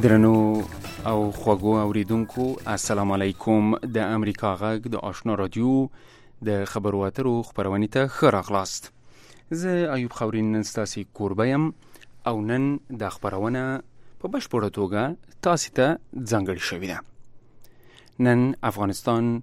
درنو او خوږو اوریدونکو السلام علیکم. د امریکا غږ د آشنا رادیو د خبرو اترو خبرونې ته ښه راغلاست. زه ایوب خورین نن ستاسې کوربه یم او نن د خبرونه په بشپړه توګه تاسې ته ځانګړې شوې ده. نن افغانستان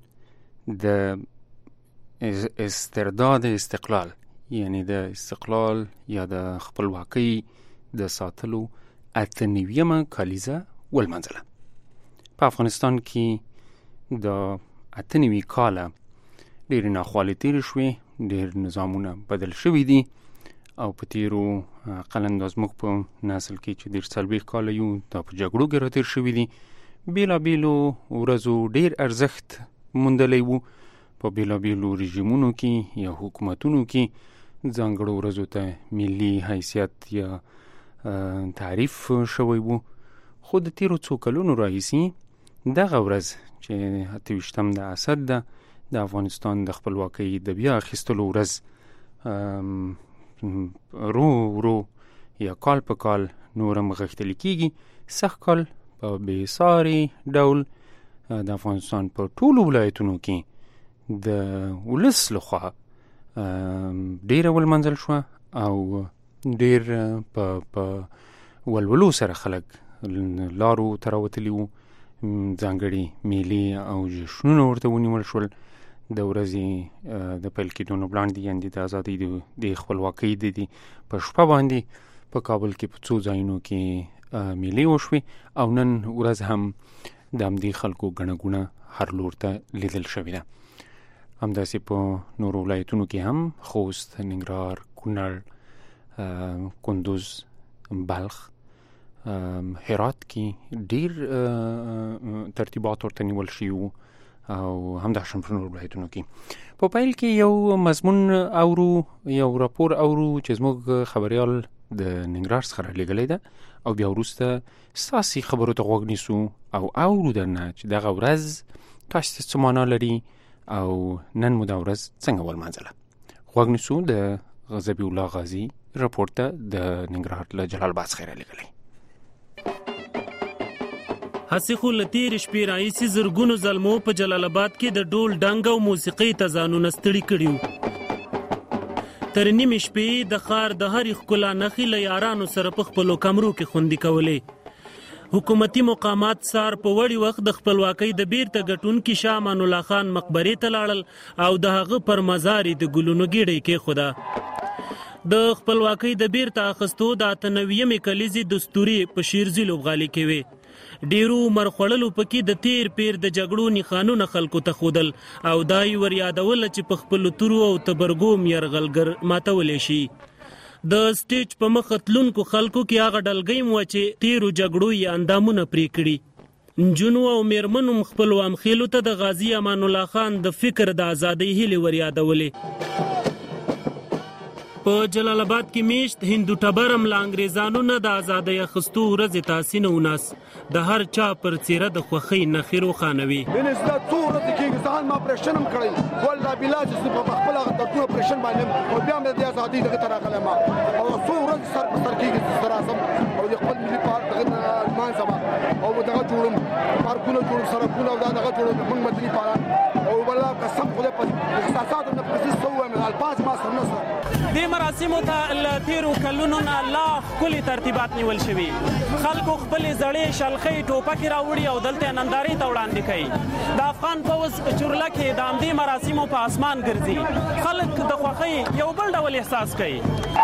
د استرداد استقلال یعنی د استقلال یا د خپلواکۍ د ساتلو 98مه کالیزه ولمانځله. په افغانستان کې د 98 کاله ډېرې ناخوالې تېرې شوې، ډېر نظامونه بدل شوي دي او په تېرو قلنداز موږ په نسل کې چې 40 کاله یو دا په جګړو کې راتېر شوي دي. بېلابېلو ورځو ډېر ارزښت موندلی وو، په بېلابېلو رژیمونو کې یا حکومتونو کې ځانګړو ورځو ته ملي حیثیت یا تعریف شوی وو. خو د تیرو څو کلونو راهیسې دغه ورځ چې 28 د اسد ده د افغانستان د خپلواکۍ د بیا اخیستلو ورځ رو یا کال په کال نورم غښتلي کېږي. سږ کال په بېساري ډول د افغانستان په ټولو ولایتونو کې د ولس لخوا ډېره ولمانځل شوه او ډېر په ولولو سره خلک لارو ته راوتلي وو. ځانګړي میلې او جشنونه ورته ونیول شول. د ورځې د پیل کېدو نه وړاندې یعنې د ازادۍ د خپلواکۍ د په شپه باندې په کابل کې په څو ځایونو کې میلې وشوې او نن ورځ هم د همدې خلکو ګڼه ګوڼه هر لور ته لیدل شوې ده. همداسې په نورو ولایتونو کې هم خوست، ننګرهار، کونړ، کندوز، بلخ، هرات کې ډیر ترتیبات ورته نیول شوي وو او همداشان په نورو ولایتونو کې. په پیل کې یو مضمون اورو، یو راپور اورو چې زموږ خبریال د ننګرهار څخه رالیږلی ده او بیا وروسته ستاسې خبرو ته غوږ نیسو او اورو درنه چې دغه ورځ تاسو ته څه معنا لري او نن مو دا ورځ څنګه ولمانځله. غوږ نیسو د ذبیح الله غازي راپور ته د ننګرهار له جلال آباد څخه رالیږلی. هسې خو له تېرې شپې راهیسې زرګونو زلمو په جلال آباد کې د ډول ډنګ او موسیقۍ ته ځانونه ستړي کړي وو. تر نیمې شپې د ښار د هرې ښکلا نښې له یارانو سره په خپلو کمرو کې خوندي کولې. حکومتي مقامات سار په وړي وخت د خپلواکۍ د بیرته ګټونکي شاه امان الله خان مقبرې ته لاړل او د هغه پر مزار د ګلونو ګېډۍ کېښوده. د خپلواکۍ د بیرته اخیستو د 98مې کلیزې دستوري په شیرزي لوبغالي کې وې. ډیرو عمر خوړلو پکې د تیر پیر د جګړو نښانونه خلکو ته ښودل او دا یې ور یادوله چې په خپلو تورو او تبرګوم یرغلګر ماتولی شي. د سټیج په مخ تلونکو خلکو کې هغه ډلګۍ وه چې تیرو جګړو یې اندامونه پرې کړي. نجونو او میرمنو خپلو امخیلو ته د غازي امان الله خان د فکر د ازادۍ هیلې ور یادولې. په جلال آباد کې میشت هندو ټبرم له انګریزانو نه د ازادۍ اخیستو ورځې تاسې نه وناس د هر چا پر څېره د خوښۍ نښې روښانوي. څو ورځې کېږي زه هم اپرېشن هم کړی والله بالله چې زه په خپله دردونه اپرېشن باندې او بیا مې د ازادۍ دغه ته راغلی ما او څو ورځې سر په سر کېږي زه راسم او د خپل ملي پارک دغه لمانځم او دغه جوړم پارکونه جوړم سړکونه او دا دغه جوړم موږ مدني پالان او والله قسم خدای په احساساتو نه پرځي څه ووایم الفاظ ما سره نشته. دې مراسمو ته له تیرو کلونو نه لا ښکلي ترتیبات نیول شوي. خلکو خپلې زړې شلخۍ ټوپکې راوړي او دلته نندارې ته وړاندې کوي. د افغان پوځ چورله کې د همدې مراسمو په اسمان ګرځي. خلک د خوښۍ یو بل ډول احساس کوي.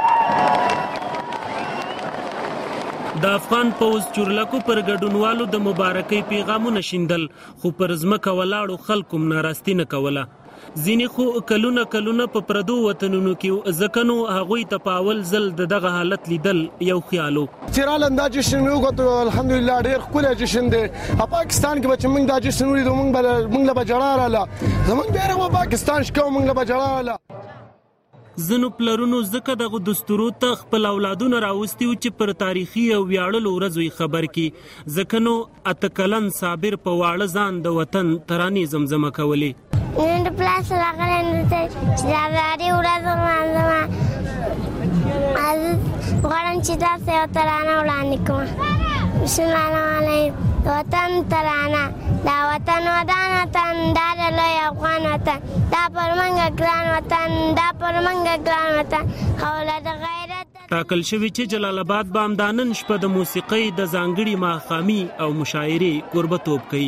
د افغان پوځ چورلکو پر ګډونوالو د مبارکۍ پیغامونه شیندل خو پر ځمکه ولاړو خلکو ناراستي نه کوله. ځینې خو کلونه په پردو وطنونو کې ځکه نو هغوی ته په اول ځل دغه حالت لیدل یو خیال و. چې راله دا جشن مې وکړو الحمدلله ډېر ښکلی جشن دی. پاکستان کې به چې موږ دا جشن ولیدو موږ له به جړا راله زموږ بیا به پاکستان شکو موږ له به جړا راله. ځینو پلرونو ځکه دغه دستورو ته خپل اولادونه راوستي وو چې پر تاریخي او ویاړلو ورځو یې خبر کړي. ځکه نو 8 کلن صابر په واړه ځان د وطن ترانې زمزمه کولې. نن د پلاس راغلی نو ته چې د ازادۍ ورځ ولمانځمه غواړم چې تاسو یو ترانه وړاندې کړم. بسم الله الرحمن الرحیم. وطن ترانه دا وطن ودان وطن دا د لوی افغان وطن دا پر منګه ګران وطن دا پر منګه ګران وطن خوله د غیرت. ټاکل شوی چې جلال آباد به همدانن شپه د موسیقۍ د ځانګړي ماښامي او مشاعرې کوربهتوب کوي.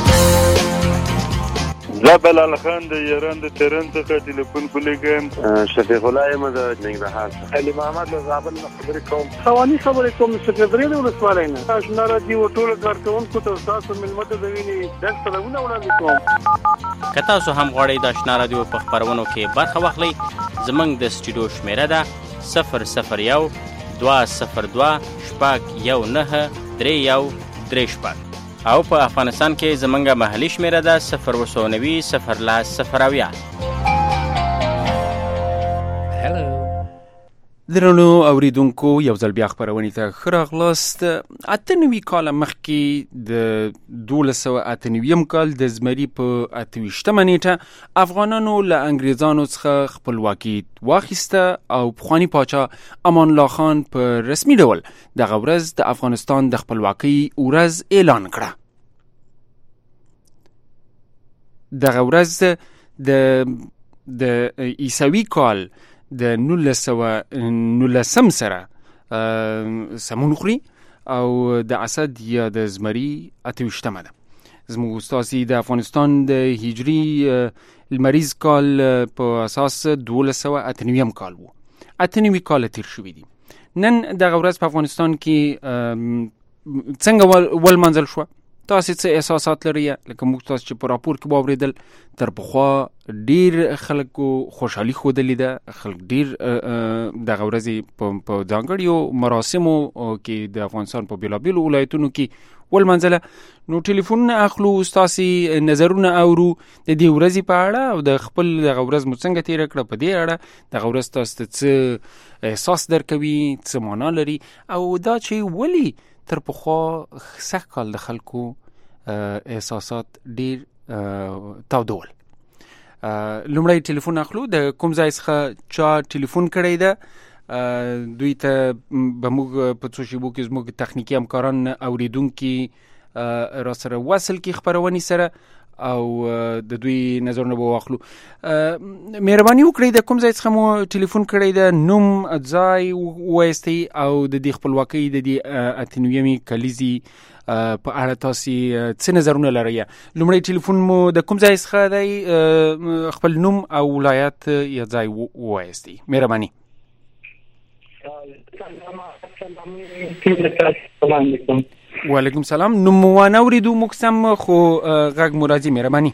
زه بلال خان د ایران د تهران څخه ټلیفون کولیږم. شفیق الله یم د ننګرهار څخه. علي محمد له زابل نه خبرې کوم. خواني خبرې کوم سکرټري د ولسوالۍ نه. آشنا راډیو ټول کارکونکو ته تاسو ملمت د ویني درس سلامونه وړاندې کوم. که تاسو هم غواړئ د آشنا راډیو په خپرونو کې برخه واخلئ زموږ د سټوډیو شمیره ده 001 202 61931 او په افغانستان کې زمونږ محلي شمیره ده 090 درنو اوریدونکو یو ځل بیا خپرونې ته ښه راغلاست. 98 کاله مخکې د 1298 کال د زمري په 28 نیټه افغانانو له انګریزانو څخه خپلواکي واخیسته او پخوانی پاچا امان الله خان په رسمي ډول دغه ورځ د افغانستان د خپلواکۍ ورځ اعلان کړه. دغه ورځ د عیسوي کال د 1919 سره سمون خوري او د اسد یا د زمري 28مه ده. زموږ استاسي د افغانستان د هجري المریض کال په اساس 1298 کال وو. 98 کال تیر شوی دي. نن دغه ورځ په افغانستان کې څنګه ولمانځل شوه؟ تاسو څه احساسات لرئ؟ لکه موږ تاسو چې په راپور کې واوریدل تر پخوا ډیر خلکو خوشحالي ښودلې ده. خلک ډیر دغه ورځې په ځانګړیو مراسمو کې د افغانستان په بېلابېلو ولایتونو کې ولمانځله. نو ټلیفونونه اخلو، ستاسې نظرونه اورو د دې ورځې په اړه او د خپل دغه ورځ مو څنګه تېره کړه په دې اړه. دغه ورځ تاسو ته څه احساس درکوي، څه معنا لري او دا چې ولې تر پخوا سږ کال د خلکو احساسات ډیر تودول. لومړی ټلیفون اخلو. د کوم ځای څخه چا ټلیفون کړی ده؟ دوی ته به موږ په څو شیبو کې زموږ تخنیکي همکاران اوریدونکي را سره وصل کې خپرونې سره او د دوی نظرونه به واخلو. مهرباني وکړئ د کوم ځای څخه مو ټلیفون کړی ده نوم ځای ووایستئ او د دې خپلواکۍ د دې 98مې کلیزې په اړه تاسو څه نظرونه لرئ؟ لومړی ټلیفون مو د کوم ځای څخه دی؟ خپل نوم او ولایت یا ځای ووایستئ. مهرباني. وعلیکم سلام. نوم مو وانه اوریدو موږ سم خو غږ مو راځي. مهرباني.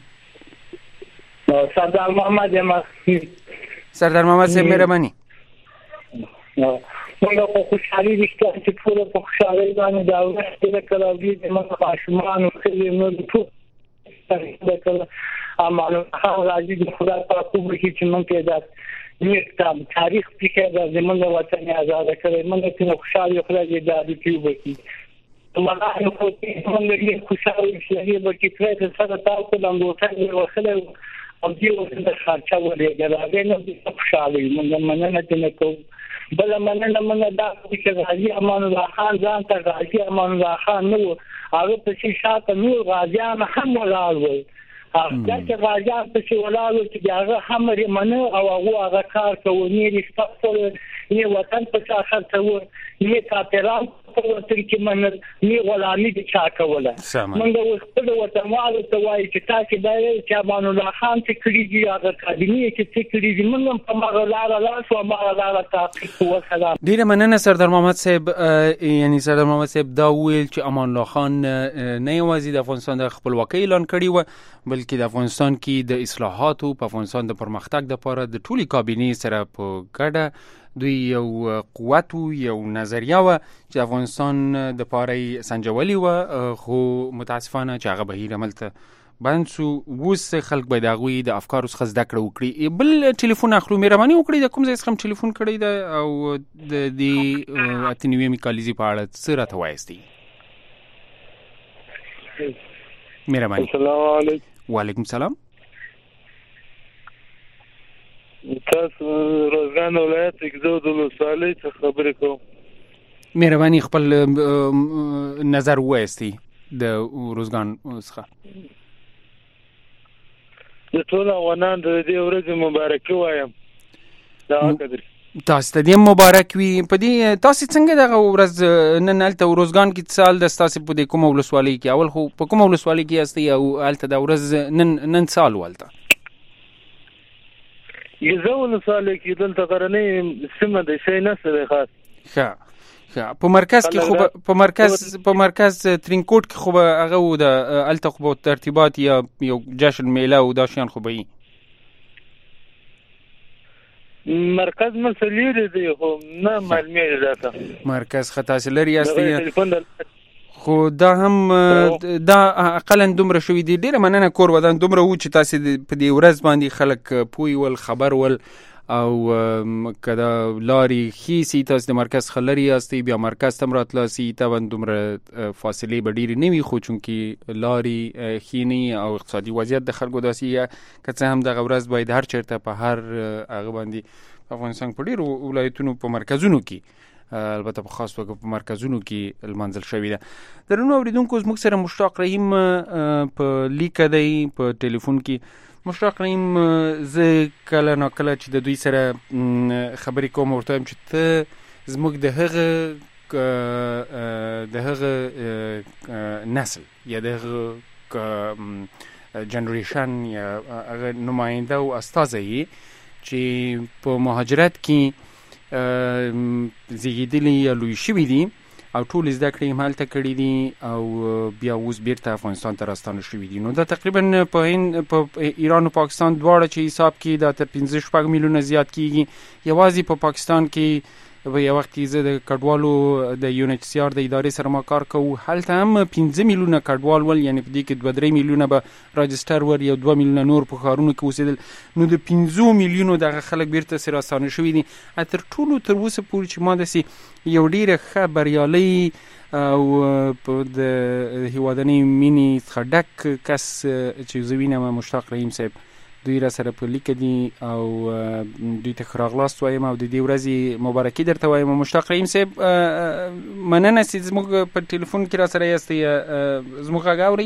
سردار محمد یم. سردار محمد صاحب مهرباني. موږ په خوشحالي رښتیا چې ټول په خوشحالۍ باندې دا ورځ تېره کړه او دوی زموږ ماشومان او ښځې نور ټول تېره کړه. امان الله خان راځي د خدای پاک وکړي چې موږ ته دا نیک تاریخ پکې دا زموږ وطن آزاد کړي. موږ ته خوشحالي خدای دې دا دې وکړي. مله یو څه موږ دې خوشحالي شي ورکې کړې سره تاسو د موټر وسله او دې وسله خرچه ولې دا نه دې خوشحالي موږ مننه دې کوو. بل مننه موږ دا چې غازی امان الله خان ځان ته غازی امان الله خان نو هغه په شاته نور غازیان هم ولاړ وو. هغه چې غازیان په ولاړ وو چې هغه هم منو او هغه کار کوي نه رښتیا نه وطن په اخر ته وو نه کاپیران په وطن کې من نه غلامي دي چا کوله. موږ اوس په وطنوالو ته وایي چې تاسو دا چې امان الله خان چې کړی دی هغه کډینی چې کړی دی موږ په مغلاره لاس او مغلاره تحقیق وکړو. ډیره مننه سردار محمد صاحب. یعنی سردار محمد صاحب دا ویل چې امان الله خان نه یوازې د افغانستان د خپلواکۍ اعلان کړی و بلکې د افغانستان کې د اصلاحاتو په افغانستان د پرمختګ لپاره د ټولي کابینې سره په ګډه دوی یو قوت یو نظریه و چې افغانستان د پاره سنجولي و خو متاسفانه چې هغه بهیر عمل ته بند شو. اوس خلک به د هغوی د افکارو څخه زده کړه وکړي. بل ټلیفون اخلو. مهرباني وکړئ د کوم ځای څخه ټلیفون کړی ده او د دې 98مې کلیزې په اړه څه راته وایستئ؟ مهرباني. السلام علیکم. وعلیکم سلام. تاسو روزګان ولایت اګزو د ولسوالۍ څخه خبرې کوم. مهرباني خپل نظر وایستی د روزګان څخه. د ټول افغانان د دې ورځې مبارکي وایم. دا قدر تاسو ته دې مبارک وي. په دې تاسو څنګه دغه ورځ نن هلته روزګان کې سال د تاسو په دې کومه ولسوالۍ کې اول خو په کومه ولسوالۍ کې یاستئ او هلته د ورځ نن سال ولته یزه ولسوالۍ کې دلته غرنۍ سیمه د شي نه سره خاص. ښه په مرکز کې خو په مرکز ترینکوټ کې خو هغه د هلته خو ترتیبات یا یو جشن میله او دا شیان خو به مرکز مسلې دی خو نه معلومه ده مرکز خطا سلری یاستئ خو دا هم دا اقلا دومره شوی دی. ډیره مننه کور ودان دومره و چې تاسو په دې ورځ باندې خلک پوي ول خبر ول او کدا لاري خيسي تاسو د مرکز خلری یاستئ بیا مرکز تم راتلاسي تا دومره فاصله به ډیره نه وي خو چونکی لاري خيني او اقتصادي وضعیت د خلکو داسي کڅه هم د ورځ باید هر چیرته په هر هغه باندې افغانستان په ډیرو ولایتونو په مرکزونو کې البته په خاص توګه په مرکزونو کې المنزل شوی ده. درنو اوریدونکو زموږ سره مشتاق رحیم په لیک دی په ټلیفون کې. مشتاق رحیم زه کله نا کله چې د دوی سره خبرې کوم ورته وایم چې ته زموږ د هغه نسل یا د هغه جنریشن یا هغه نماینده او استازی چې په مهاجرت کې زیږیدلی یا لوی شوي دي او ټول زده کړې هم هلته کړي دي او بیا اوس بیرته افغانستان ته راستانه شوي دي. نو دا تقریبا په ایران او پاکستان دواړه چې حساب کې دا تر 15 میلیونه زیات کیږي. یوازې په پاکستان کې په یو وخت کې زه د کډوالو د UNHCR د ادارې سره ما کار کوو هلته هم 15 میلیونه کډوال ول یعنی په دې کې 2-3 میلیونه به راجستر ور یو 2 میلیونه نور په ښارونو کې اوسېدل. نو د 15 میلیونو دغه خلک بیرته سره راستانه شوي دي. تر ټولو تر اوسه پورې چې ما داسې یو ډیره ښه بریالۍ او په د هیوادنۍ مینې څخه ډک کس چې زه وینم مشتاق رحیم صاحب دوی را سره په لیک دي او دوی ته ښه راغلاست وایم او د دې ورځې مبارکي درته وایم. مشتاق رحیم صاحب مننه چې زموږ په ټلیفون کې را سره یاستئ زموږ غږ اورئ.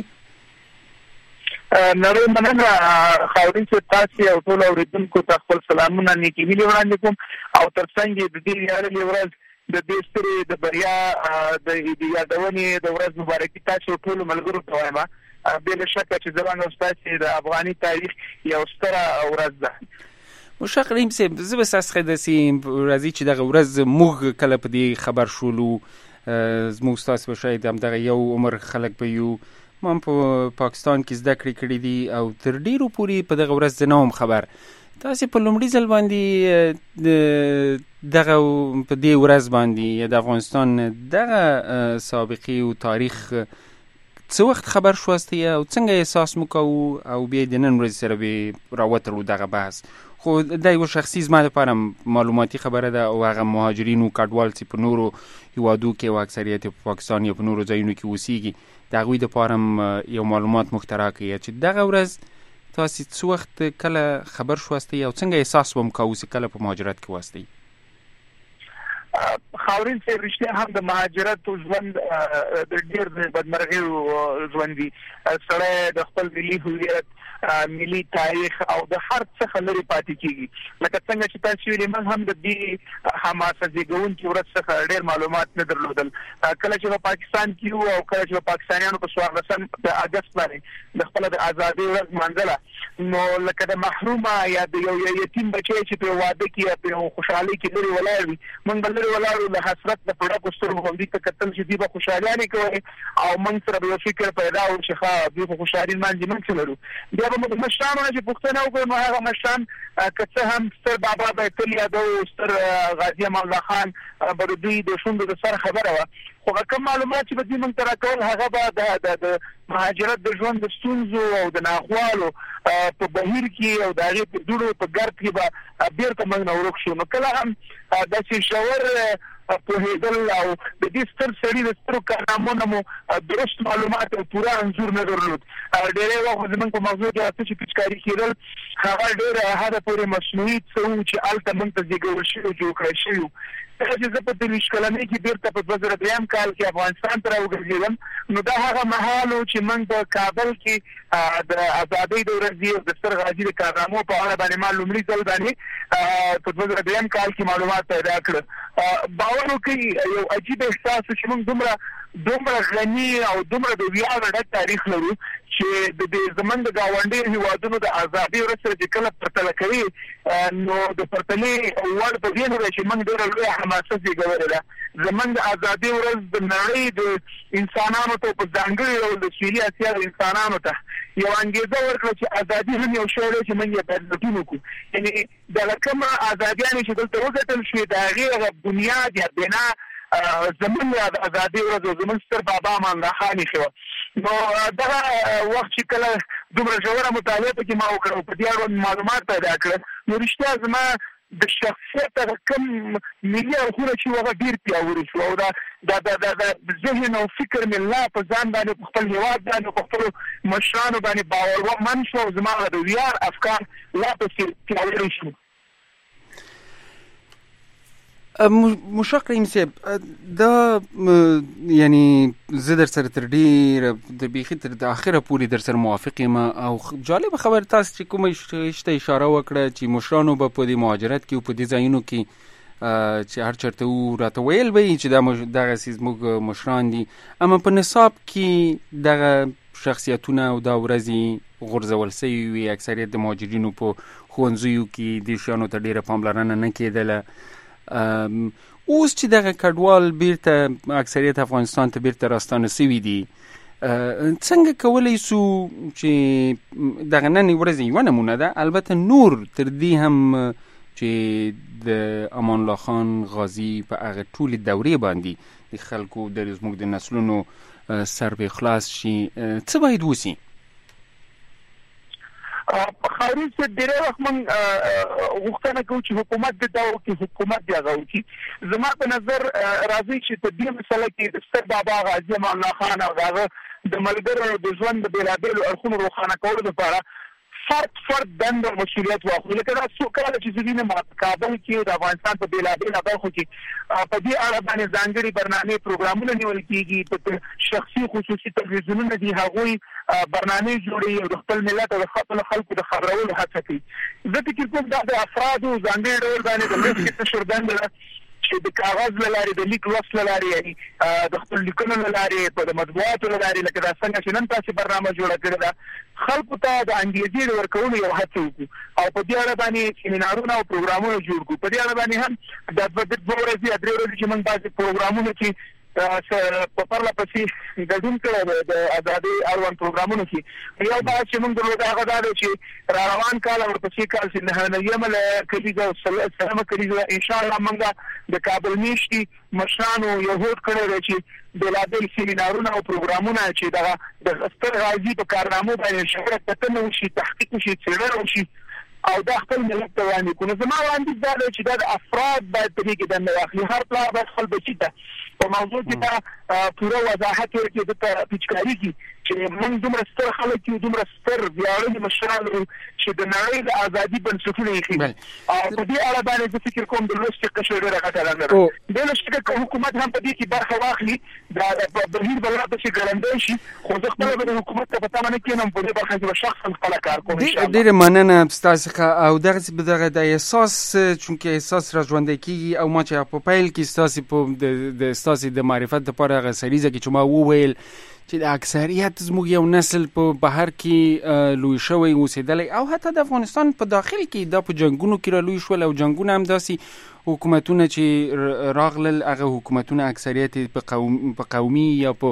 نړۍ مننه خاورین چې تاسو او ټول اوریدونکو ته خپل سلامونه نیکې هیلې وړاندې کوم او ترڅنګ د دې ویاړلې ورځ د دې سترې د بریا د یادونې د ورځ مبارکي تاسو ټول ملګرو ته وایم. بلا شکه چې زمانه استاد د افغاني تاریخ یو ستره ورځ ده. مشتاق رحیم صاحب زه به تاسو ته داسې راځي چې دغه ورځ موږ کله په دې خبر شولو زموږ تاسو به شاید همدغه یو عمر خلک به یو ما په پاکستان کې زده کړې کړې دي او تر ډیرو پورې په دغه ورځ نه وم خبر. تاسو په لومړي ځل باندې دغه په دې ورځ باندې د افغانستان دغه سابقه او تاریخ څه وخت خبر شوستئ او څنګه احساس مو کوو او بیا د نن ورځې سره به راوتلو دغه بحث خو دا یو شخصي زما لپاره معلوماتي خبره ده او هغه مهاجرینو کډوال چې په نورو هیوادو کې او اکثریت په پاکستان یا په نورو ځایونو کې اوسېږي د هغوی دپاره یو معلومات مخترع کړي چې دغه ورځ تاسو څه وخت کله خبر شوستئ او څنګه احساس وم کوو چې کله په مهاجرت کې واستئ. خاورین صاحب رښتیا هم د مهاجرت ژوند د ډېر د بدمرغیو ژوند دی. سړی د خپل ملي هویت ملي تاریخ او د هر څه لري پاتې کیږي. لکه څنګه چې تاسو ویلي موږ هم د دې حماسه زیږونکي ورځ څخه ډېر معلومات نه درلودل. کله چې په پاکستان کې وو او کله چې په پاکستانیانو په 14 د اگست باندې د خپل د ازادۍ ورځ منځله نو لکه د محرومه یا د یو یتیم بچی چې په واده کې په خوشحالي کې لري ولاړ وي موږ بل ولاړو د حسرت د پړه کو سترګو باندې ته کتل چې دی په خوشحالي کوي او موږ سره یو فکر پیدا و چې ښه دی په خوشحالي باندې موږ څلورو بیا به مشران چې پښتنه وکړو نو هغه مشران که هم ستر بابا بیت الله او ستر غازی امان الله خان بر دوی د شوند د سر خبره و خو کوم معلومات چې به دې موږ تر کول هغه به د مهاجرت د ژوند د ستونزو او د ناخوالو په بهیر کې او د هغې په دوړو په ګرد کې به بیرته موږ نه ورک شو. نو کله هم داسې ژور پوهېدل او د دې ستر سړي د سترو کارنامو مو درست معلومات او پوره انځور نه درلود. ډېری وخت زموږ په موضوع کې څه چې پیچکاري کېدل هغه ډېر حده پورې مصنوعي څه وو چې هلته موږ ته زېږول شوي جوړ کړی شوي. کله چې زه په 23 کلنۍ کې بېرته په 2003 کال کې افغانستان ته راوګرځېدم نو دا هغه مهال و چې موږ په کابل کې د ازادۍ د ورځې د ستر غازي د کارنامو په اړه باندې ما لومړي ځل باندې په 2003 کال کې معلومات پیدا کړل. باور وکړئ یو عجیب احساس چې موږ دومره غني او دومره د ویاړ ډک تاریخ لرو چې د زمونږ د ګاونډي هیوادونو د ازادۍ ورځ سره چې کله پرتله کوي نو د پرتلې وړ په دې نه چې موږ ډېره لویه حماسه زېږولې ده. زمونږ د ازادۍ ورځ د نړۍ د انسانانو ته په ځانګړي ډول د سویلي اسیا د انسانانو ته یو انګېزه ورکړه چې ازادي هم یو شی دی چې موږ یې باید لټون وکړو. یعنې دغه کومه ازادیانې چې دلته وګټل شوې د هغې هغه بنیاد یا بنا زمونږ د ازادۍ ورځ او زمونږ ستر بابا امان الله خان ایښې وه. نو دغه وخت چې کله دومره ژوره مطالعه پکې ما وکړه او په دې اړوند معلومات پیدا کړل نو رښتیا زما د شخصیت هغه کوم ملي اړخونه چې هغه ډېر پیاوړي شو او دا ذهن او فکر مې لا په ځان باندې په خپل هېواد باندې په خپلو مشرانو باندې باورمن شو او زما د ویاړ افکار لا پسې پیاوړي شو. مشتاق رحیم صاحب دا یعنی زه در سره تر ډېره د بیخي تر د اخره پورې در سره موافق یم او جالب خبر تاسو چې کومه شته اشاره وکړه چې مشرانو به په دې مهاجرت کې او په دې ځایونو کې چې هر چېرته راته ویل به یې چې دغسې زموږ مشران دي اما په نصاب کې دغه شخصیتونه او دا ورځې غورځول سوي وي. اکثریت د مهاجرینو په ښوونځیو کې دې شیانو ته ډېره پاملرنه نه کېدله. اوس چې دغه کډوال بیرته اکثریت افغانستان ته بیرته راستانه سوي دي څنګه کولی سو چې دغه نن ورځ یوه نمونه ده البته نور تر دې هم چې د امان الله خان غازي په هغه ټولې دورې باندې د خلکو د زموږ د نسلونو سر به خلاص شي څه باید وسي؟ خارج سے ډېری وخت موږ غوښتنه کوو چې حکومت دې دا وکړي حکومت دې هغه وکړي. زما په نظر راځي چې په دې مسله کې د ستر بابا غازي امان الله خان او هغه د ملګرو د ژوند د بېلابېلو اړخونو روښانه کولو لپاره فرد دنده او مسؤلیت واخلي. لکه دا څو کاله چې زه وینم په کابل کې د افغانستان په بېلابېلو برخو کې په دې اړه باندې ځانګړي برنامې پروګرامونه نیول کېږي. په شخصي خصوصي تلویزیونونه دي هغوی برنامې جوړوي او د خپل ملت او د خپلو خلکو د خبرولو هڅه کوي. زه فکر کوم دا د افرادو ځانګړي ډول باندې د لیک تشر دنده ده چې د کاغذ له لارې د لیک لوست له لارې یعنې د خپل لیکنو له لارې په د مطبوعاتو له لارې لکه دا څنګه چې نن تاسې برنامه جوړه کړې ده خلکو ته د انګېزې د ورکولو یو هڅه وکړو او په دې اړه باندې سیمینارونه او پروګرامونه جوړ کړو. په دې اړه باندې هم د 2 ورځې یا 3 ورځې چې موږ بعضې پروګرامونه چې په پرله پسې ګډون کړی د ازادۍ اړوند پروګرامونو کې یو بحث چې موږ درلود هغه دا دی چې را روان کال او ورپسې کال چې 9مه کلیزه او 3مه کلیزه انشاءالله موږ د کابل میاشتې مشرانو یو هوډ کړی دی چې بېلابېل سیمینارونه او پروګرامونه چې د ستر غازي په کارنامو باندې ژوره کتنه وشي تحقیق وشي څېړنه وشي او دا خپل ملت ته وړاندې کړو. نو زما وړاندیز دا دی چې دا د افراد باید په دې کې دنده واخلي. هر پلار باید خپل بچي ته په موضوع کې دا پوره وضاحت ورکړي د پیچکاري کې چې موږ دومره ستر خلک یو دومره ستر ویاړلي مشران لرو چې د نړۍ د ازادي بنسټونه ایښي او په دې اړه باندې زه فکر کوم د لوستې قشر ډېره ګټه لري. بې له شکه که حکومت هم په دې کې برخه واخلي دا بهیر به لا پسې ګړندی شي خو زه خپله به د حکومت ته په تمه نه کښېنم په دې برخه کې به شخصا خپله کار کوم انشاءالله. ډېره مننه ستاسو څخه او دغسې به دغه د احساس چونکې احساس را ژوندی کېږي او ما چې په پیل کې ستاسې د معرفت دپاره هغه سریزه کې چې ما وویل چې د اکثریت زموږ یو نسل په بهر کې لوی شوی اوسېدلی او حتی د افغانستان په داخل کې دا په جنګونو کې را لوی شول او جنګونه هم داسې حکومتونه چې راغلل هغه حکومتونه اکثریت په قومي یا په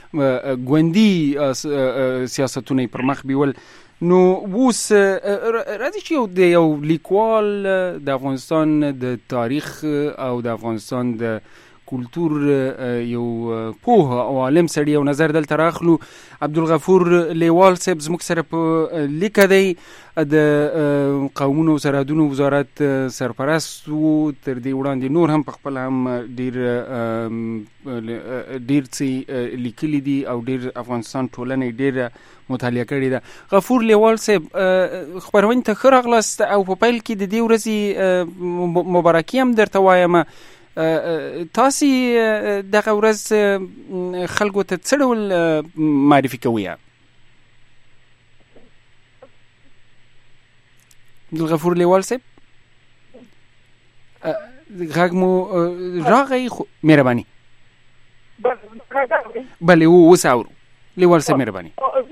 ګوندي سیاستونه یې پر مخ بیول. نو اوس راځي چې یو لیکوال د افغانستان د تاریخ او د افغانستان د کلتور یو پوه او عالم سړی او نظر دلته راخلو. عبدالغفور لیوال صاحب زموږ سره په لیکه دی، د قومونو سرحدونو وزارت سرپرست و. تر دې وړاندې نور هم په خپل هم ډیر څه لیکلي دي او ډیر افغانستان ټولنې ډیر مطالعه کړې ده. غفور لیوال صاحب خبرونې ته ښه راغلاست او په پیل کې د دې ورځې مبارکي هم درته وایم. تاسې دغه ورځ خلکو ته څه ډول معرفي کوئ؟ عبدالغفور لیوال صاحب غږ مو راغی، مهرباني. بله اوس اورو. لیوال صاحب مهرباني.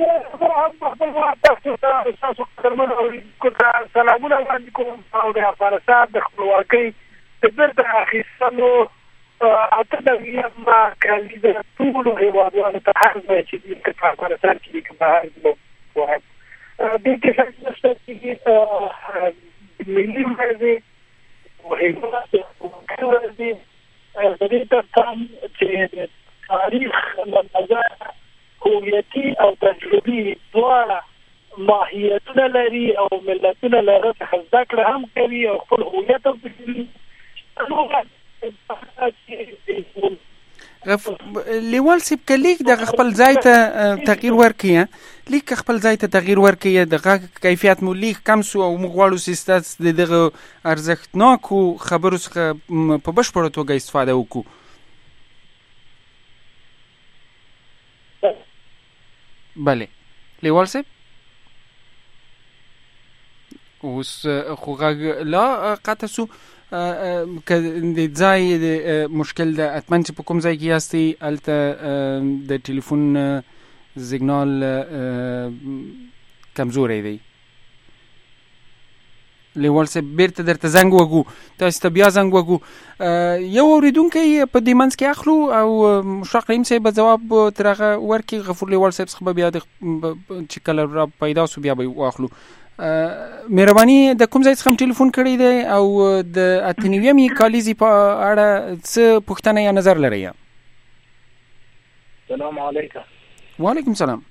سلامونه وړاندې کوم او د افغانستان د خپلواکۍ د بیرته اخیستلو اته نوي کالیزه ټولو هېوادوالو ته هر ځای چې دي که په افغانستان کې دي که بهر دي وایم دې کې څه نشته چې ملي ورځې هېواد ورځې د دې ترڅنګ چې تاریخ له نظره هویتي او تجربي دواړه ماهیتونه لري او ملتونه له هغه څخه زده کړه هم کوي او خپل هویت هم پېژني. لیوال صاحب که لیک دغه خپل ځای ته تغییر ورکړي، لیک خپل ځای ته تغییر ورکړي، دغه کیفیت مو لیک کم سو او موږ غواړو چې ستاسو د دغه ارزښتناکو خبرو څخه په بشپړه توګه استفاده وکړو. بله لیوال صاحب اوس خو غږ لا قطع سو. که د ځای د مشکل د اتمن چې په کوم ځای کې یاستئ هلته د ټلیفون سیګنال کمزوری دی. لیوال صاحب بیرته درته زنګ وکړو، تاسو ته بیا زنګ وکړو. یو اورېدونکی په دې منځ کې اخلو او مشتاق رحیم صاحب به ځواب تر هغه ورکړي. غفور لیوال صاحب څخه به بیا چې کله را پیدا سو بیا به واخلو. مهرباني د کوم ځای څخه ټلیفون کړی دی او د اتنیویمې کالیزې په اړه څه پوښتنه یا نظر لرئ؟ سلام علیکم. وعلیکم سلام.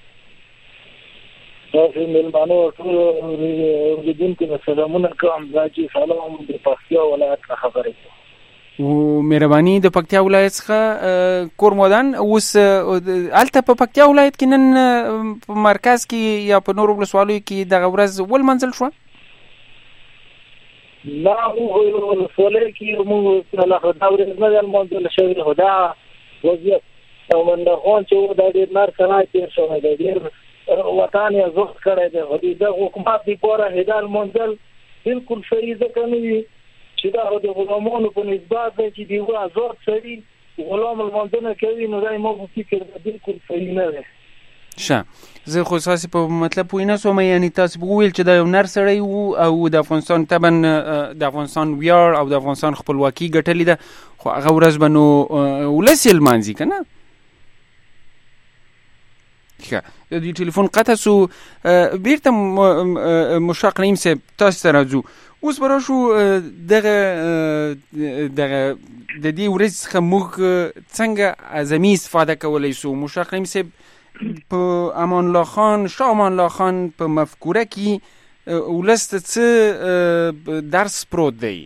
تاسو مېلمانو ټول اوریدونکو ته سلامونه کوم. راځي سلام د پکتیا ولایت څخه خبرې کوم. مهرباني د پکتیا ولایت څخه کور مودان. اوس هلته په پکتیا ولایت کې نن په مرکز کې یا په نورو ولسوالیو کې دغه ورځ ولمنځل شوه؟ نه ولسوالۍ کې موږ دا ورځ نه ده لمانځل شوې، خو دا وضعیت او مندخان چې و دا ډېر نر سړی تېر شوی دی، ډېر وطن یې زوښت کړی دی. خو د حکومت دپاره دا لمانځل بلکل صحیح ځکه نه وي چې دا د غلامانو په نسبت دی چې دیوه آزاد سړي غلام لمانځنه کوي، نو دا ما په فکر ده بلکل صحیح نه دی. ښه، زه خو ستاسې په مطلب پوه نه سوم. یعنې تاسې به وویل چې دا یو نر سړی و او د افغانستان طبعا د افغانستان ویاړ او د افغانستان خپلواکي ګټلې ده، خو هغه ورځ به نو ولس یې لمانځي که نه؟ ښه، د دې ټلیفون قطع سو. بیرته مشتاق رحیم صاحب تاسو ته راځو. اوس به راشو دغه د دې ورځې څخه موږ څنګه اعظمي استفاده کولی سو؟ مشتاق رحیم صاحب په امان الله خان، شاه امان الله خان په مفکوره کې ولس ته څه درس پروت دی؟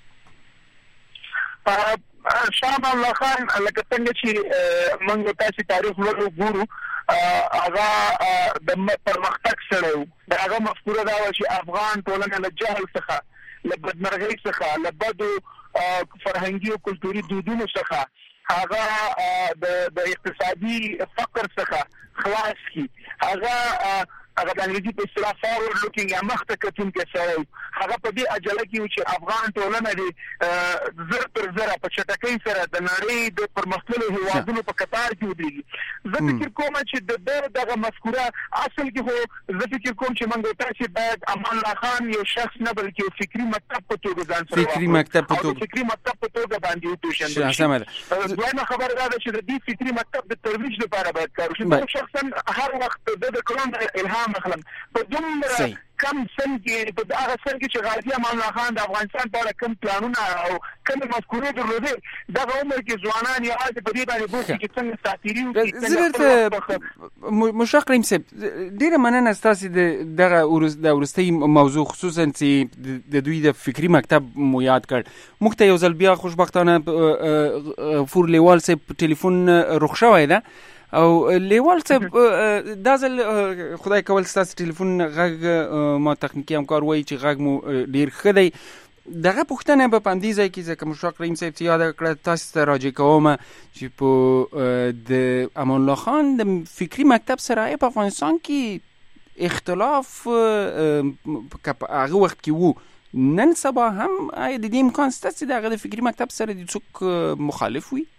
شاه امان الله خان لکه څنګه چې موږ تاسې تاریخ وګورو هغه د پرمختګ سره و. د هغه مفکوره دا وه چې افغان ټولنه له جهل څخه، له بدمرغۍ څخه، له بدو فرهنګي او کلتوري دودونو څخه، هغه د اقتصادي فقر څخه خلاص کی. هغه د انګریزي په اصطلاح فارورډ لوکینګ یا مخته کتونکی سړی و. هغه په دې عجله کې و چې افغان ټولنه دې زر تر زره په چټکۍ سره د نړۍ د پرمختللو هېوادونو په کتار کې ودرېږي. زه فکر کوم چې د ده دغه مفکوره اصل کې خو زه فکر کوم چې موږ تاسې باید امان الله خان یو شخص نه بلکې یو فکري مکتب په توګه ځان سره فکري مکتب په توګه فکري مکتب په توګه باندې وپېژندل شي. دویمه خبره دا ده چې د دې فکري مکتب د ترویج لپاره باید کار وشي. زه شخصا هر وخت د کلام الهام پام اخلم په دومره کم سن کې په هغه سن کې چې غازي امان الله خان د افغانستان په اړه کوم پلانونه او کوم مفکورې درلودې دغه عمر کې ځوانان یوازې په دې باندې بوخت چې څنګه ساتيري وکړي. مشتاق کریم صاحب ډیره مننه ستاسو د ورستي موضوع خصوصا چې د دوی د فکری مکتب مو یاد کړ. موږ ته یو ځل بیا خوشبختانه فور لیوال صاحب ټلیفون رخ شوی ده او لیوال صاحب دا ځل خدای کول ستاسو ټلیفون غږ ما تخنیکی همکار وایي چې غږ مو ډیر ښه دی. دغه پوښتنه به په همدې ځای کې ځکه مشتاق کریم صاحب چې یاد کړه تاسو ته راجع کوم چې په د امان الله خان د فکري مکتب سره په افغانستان کې اختلاف هغه وخت کې وو، نن سبا هم د دې امکان شته چې دغه د فکري مکتب سره د څوک مخالف وي؟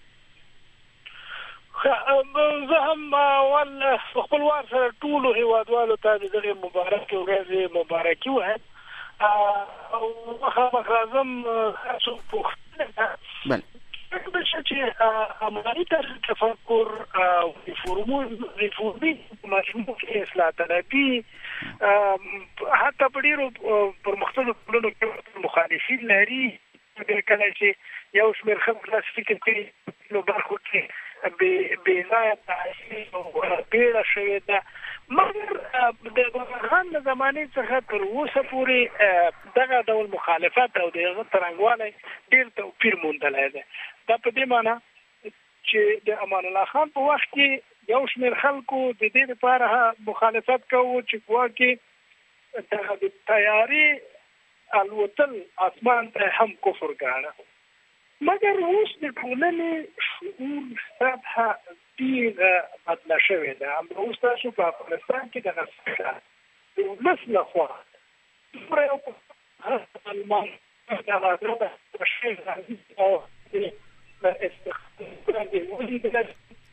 زه هم ول خپلوان سره ټولو هیوادوالو ته د دغې مبارکې ورځې مبارکي وایم او مخامخ راځم هڅو پوښتنه چې عملي تفکر او ریفورمي مجموع کې اصلاح طلبي حتی په ډېرو پرمختللو ټولنو کې مخالفین لري. کله چې یو شمېر خلک داسې فکر کوي نو برخو کې بېځایه تعصیب او بیړه شوې ده، مګر د خان د زمانې څخه تر اوسه پورې دغه ډول مخالفت او د هغه څرنګوالی ډېر توپیر موندلی دی. دا په دې معنی چې د امان الله خان په وخت کې یو شمېر خلکو د دې لپاره مخالفت کوو چې په واقع کې دغه د طیارې الوتل اسمان ته هم کفر ګاڼه، مګر اوس د ټولنې شعور سطحه ډېره بدله شوې ده. همدا اوس تاسو په افغانستان کې دغه څخه د ولس لخوا دومره یو مسلمان دغه شی او د استقلال د ولیدل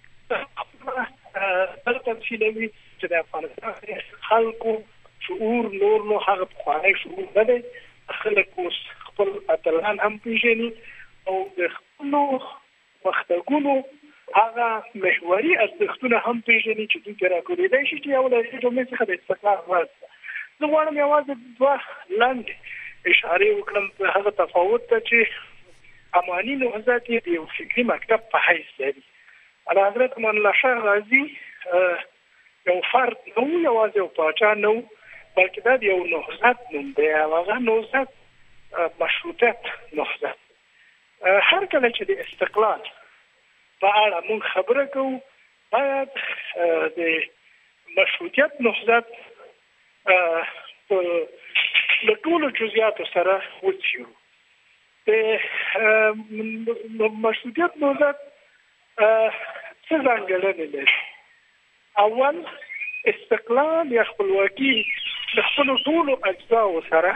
بل تمثیلوي چې د افغانستان خلکو شعور نور نو هغه پخوانی شعور نه دی. خلک اوس خپل اتلان هم پېژني او د خپلو وختګونو هغه محوري ارزښتونه هم پېژني چې دوی پرې راکولیدای شي چې یو له دې ټولنې څخه د استقلال ورځ ده. زه غواړم یوازې دوه لنډ اشارې وکړم په هغه تفاوت ته چې اماني نهضت یې د یو فکري مکتب په حیث لري. حضرت امان الله شاه غازي یو فرد نه و، یوازې یو پاچا نه و، بلکې دا د یو نهضت نوم دی او هغه نهضت مشروطیت نهضت. هر کله چې د استقلال په اړه موږ خبره کوو باید د مشروطیت نهضت له ټولو جزئیاتو سره وڅېړو. د مشروطیت نهضت څه ځانګړنې لري؟ اول، استقلال یا خپلواکي د خپلو ټولو اجزاو سره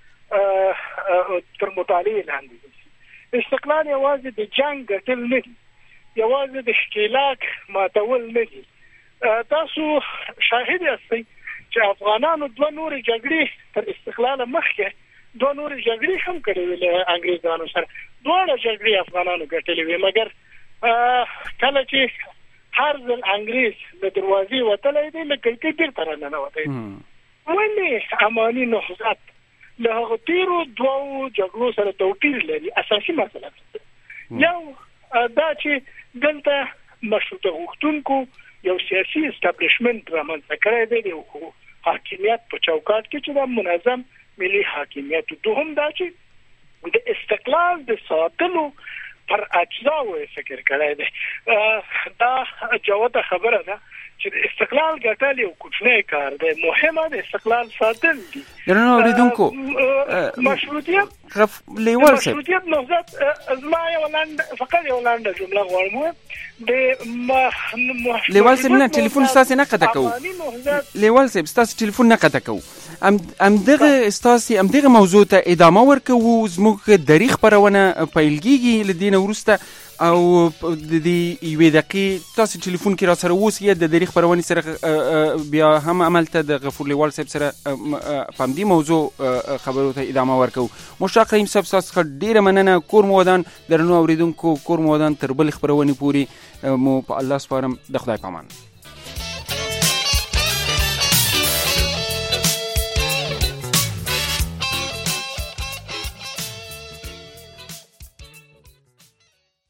تر مطالعې لاندې دي. استقلال یوازې د جنگ ګټل نه دي، یوازې د ښکېلاک ماتول نه دي. تاسو شاهد یاستئ چې افغانانو دوه نورې جګړې تر استقلاله مخکې دوه نورې جګړې هم کړې وې له انګریزانو سره. دواړه جګړې افغانانو ګټلې وې، مګر کله چې هر ځل انګریز له دروازې وتلی دی له کړکۍ بېرته راننوتی دی. ولې اماني نهضت له هغو تېرو دوو جګړو سره توپیر لري؟ اساسي مسله یو دا چې دلته مشروطه غوښتونکو یو سیاسي اسټابلیشمنټ رامنځته کړی دی د یو حاکمیت په چوکاټ کې چې دا منظم ملي حاکمیت. دوهم دا چې د استقلال د ساتلو پر اجزاو فکر کړی دی. دا جوته خبره ده چې د استقلال ګټل یو کوچنی کار دی، مهمه د استقلال ساتل دي. درنو اوریدونکو مشروطیت لیوال صاحب مشروطیت نهضت زما یو فقط یو لنډه جمله غواړم د لیوال صاحب نه ټلیفون ستاسو نه قطع کوو. لیوال صاحب ستاسو ټلیفون نه قطع کوو. همدغه موضوع ته ادامه ورکوو. زموږ دریغ خپرونه پیل کېږي له دې نه وروسته او د دې یوې دقیقې تاسو ټلیفون کې را سره اوسئ. د دریغ خپرونې سره بیا هم عملته د غفور لیوال صاحب سره په همدې موضوع خبرو ته ادامه ورکوو. مشتاق کریم صاحب ستاسو څخه ډېره مننه. کور مو ودان. درنو اورېدونکو کور مو ودان. تر بلې خپرونې پورې مو په الله سپارم. د خدای په امان.